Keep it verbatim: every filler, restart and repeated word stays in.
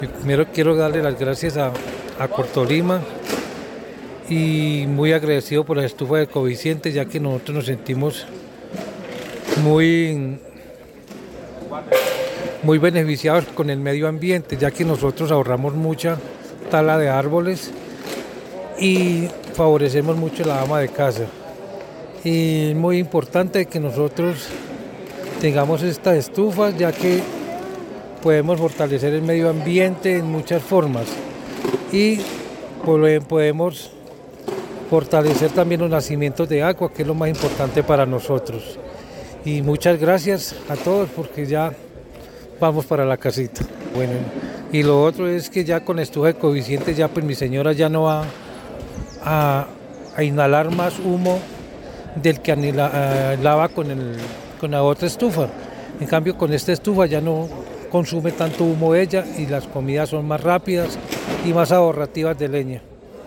Primero quiero darle las gracias a, a Cortolima y muy agradecido por la estufa de coeficientes, ya que nosotros nos sentimos muy, muy beneficiados con el medio ambiente, ya que nosotros ahorramos mucha tala de árboles y favorecemos mucho la ama de casa. Y es muy importante que nosotros tengamos estas estufas, ya que podemos fortalecer el medio ambiente en muchas formas y podemos fortalecer también los nacimientos de agua, que es lo más importante para nosotros. Y muchas gracias a todos, porque ya vamos para la casita. Bueno, y lo otro es que ya con estufa de coeficientes ya pues mi señora ya no va a, a inhalar más humo del que anhelaba con, el, con la otra estufa. En cambio, con esta estufa ya no consume tanto humo ella y las comidas son más rápidas y más ahorrativas de leña.